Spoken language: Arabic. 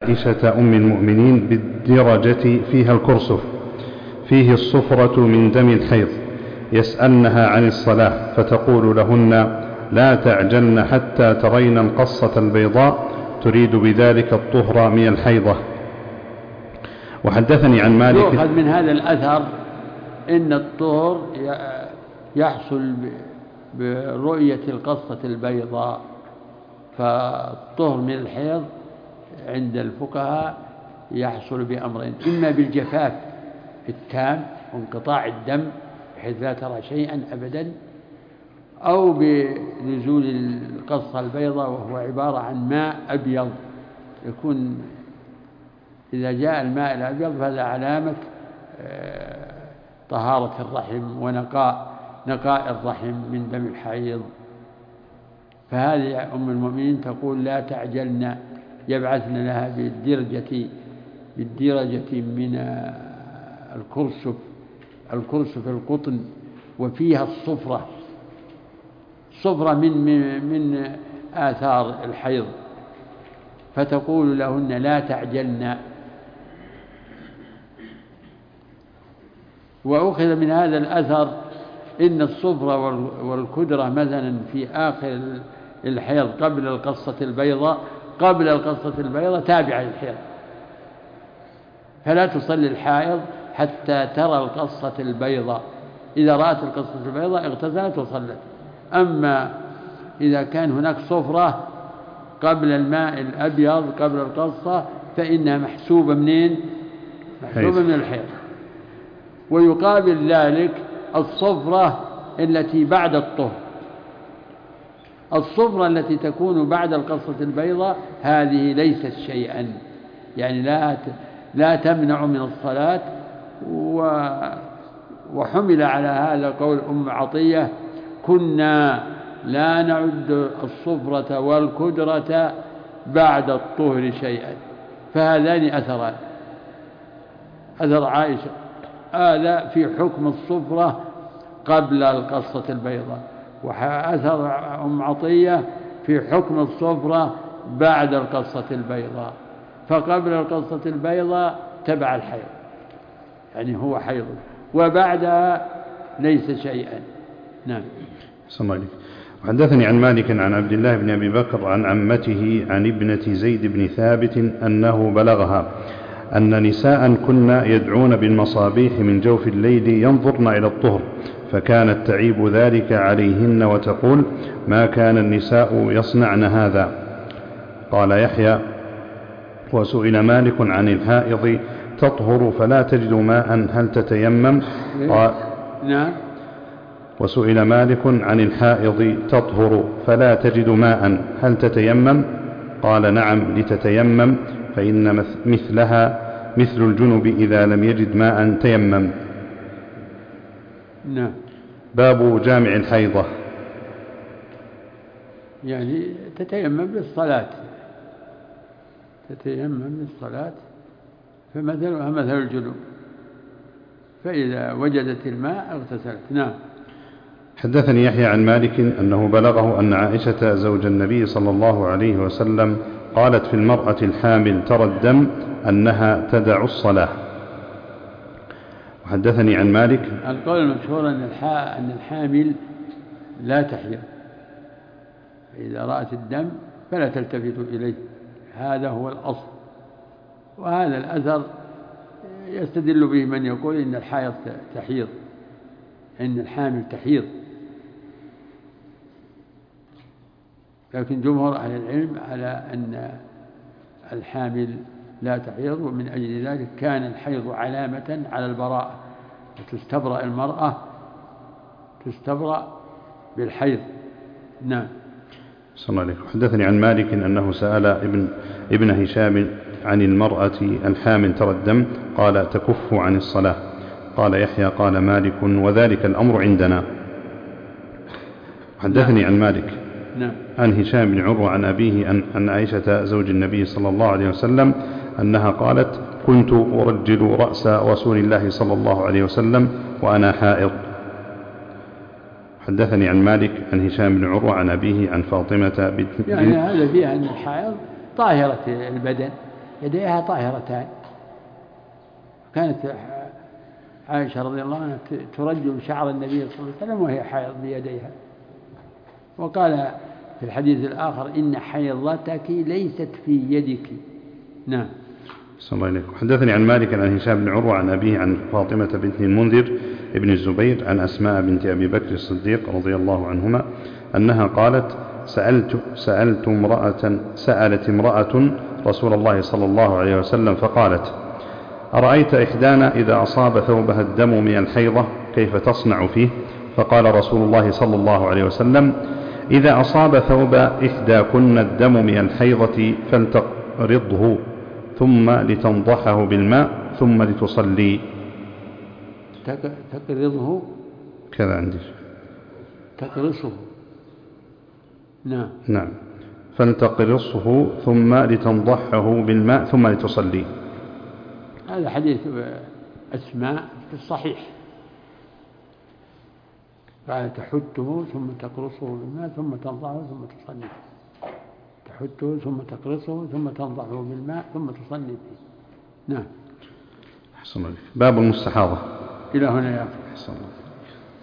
عائشة أم المؤمنين بالدرجة فيها الكرسف فيه الصفرة من دم الحيض يسألنها عن الصلاة فتقول لهن لا تعجلن حتى ترين القصة البيضاء تريد بذلك الطهر من الحيضة. وحدثني عن مالك يؤخذ من هذا الأثر إن الطهر يحصل برؤية القصة البيضاء، فالطهر من الحيض عند الفقهاء يحصل بأمرين: إما بالجفاف التام وانقطاع الدم بحيث لا ترى شيئا أبدا، أو بنزول القصة البيضاء وهو عبارة عن ماء أبيض يكون إذا جاء الماء الأبيض فهذا علامة طهارة الرحم ونقاء الرحم من دم الحيض. فهذه أم المؤمنين تقول لا تعجلن، يبعثن لها بالدرجة من الكرسف القطن وفيها الصفرة من آثار الحيض، فتقول لهن لا تعجلن. وأخذ من هذا الأثر إن الصفرة والكدرة مثلا في آخر الحيض قبل القصة البيضاء تابعة للحيض، فلا تصلي الحائض حتى ترى القصة البيضاء، إذا رأت القصة البيضاء اغتسلت وصلت. أما إذا كان هناك صفرة قبل الماء الأبيض قبل القصة فإنها محسوبة منين؟ محسوبة من الحيض. ويقابل ذلك الصفرة التي بعد الطهر. الصفرة التي تكون بعد القصة البيضاء هذه ليست شيئا، يعني لا تمنع من الصلاة. وحمل على هذا قول أم عطية: كنا لا نعد الصفرة والكدرة بعد الطهر شيئا. فهذان أثران: أثر عائشة هذا في حكم الصفرة قبل القصة البيضاء، وأثر أم عطية في حكم الصفرة بعد القصة البيضاء. فقبل القصة البيضاء تبع الحيض، يعني هو حيض، وبعدها ليس شيئا. نعم. صلى الله. وحدثني عن مالك عن عبد الله بن أبي بكر عن عمته عن ابنة زيد بن ثابت أنه بلغها أن نساء كن يدعون بالمصابيح من جوف الليل ينظرن إلى الطهر، فكانت تعيب ذلك عليهن وتقول: ما كان النساء يصنعن هذا. قال يحيى: وسئل مالك عن الحائض تطهر فلا تجد ماء هل تتيمم؟ قال نعم. وسئل مالك عن الحائض تطهر فلا تجد ماء هل تتيمم؟ قال نعم لتتيمم، فإن مثلها مثل الجنب إذا لم يجد ماء تيمم. نعم. باب جامع الحيضة. يعني تتيمم للصلاة، فمثلها مثل الجنوب، فإذا وجدت الماء اغتسلت. نعم. حدثني يحيى عن مالك أنه بلغه أن عائشة زوج النبي صلى الله عليه وسلم قالت في المرأة الحامل ترى الدم أنها تدع الصلاة. وحدثني عن مالك القول المشهور أن الحامل لا تحيض، إذا رأت الدم فلا تلتفت إليه، هذا هو الأصل. وهذا الأثر يستدل به من يقول إن الحائض تحيض، إن الحامل تحيض، لكن جمهور أهل العلم على أن الحامل لا تحيض، ومن أجل ذلك كان الحيض علامة على البراءة، وتستبرأ المرأة تستبرأ بالحيض. نعم. صلى الله عليه وسلم. حدثني عن مالك أنه سأل ابن هشام عن المرأة الحامل ترى الدم قال تكف عن الصلاة. قال يحيى قال مالك وذلك الأمر عندنا. حدثني عن مالك عن هشام بن عروة عن أبيه عن عائشة زوج النبي صلى الله عليه وسلم أنها قالت كنت أرجل رأس رسول الله صلى الله عليه وسلم وأنا حائض. حدثني عن مالك عن هشام بن عروة عن أبيه عن فاطمة بنت يعني هذا فيها أن الحائض طاهرة البدن، يديها طاهرتان. كانت عائشة رضي الله عنها ترجل شعر النبي صلى الله عليه وسلم وهي حائض بيديها. وقال في الحديث الآخر إن حيضتك ليست في يدك. نعم. صلى الله عليه وسلم. حدثني عن مالك عن هشام بن عروة عن أبيه عن فاطمة بنت المنذر ابن الزبير عن أسماء بنت أبي بكر الصديق رضي الله عنهما أنها قالت سألت امرأة رسول الله صلى الله عليه وسلم فقالت أرأيت إحدانا إذا أصاب ثوبها الدم من الحيضة كيف تصنع فيه؟ فقال رسول الله صلى الله عليه وسلم إذا أصاب ثوب إحداكن الدم من الحيضة فلتقرضه ثم لتنضحه بالماء ثم لتصلي. تقرضه كذا عندي تقرصه. نعم. فلتقرصه ثم لتنضحه بالماء ثم لتصلي. هذا حديث أسماء في الصحيح. قال تحته ثم تقرصه بالماء ثم تنضحه ثم تصلي. تحته ثم تقرصه ثم تنضحه بالماء ثم تصلي فيه. نعم. أحسن الله. باب المستحاضة. إلى هنا يا أخي. أحسن الله.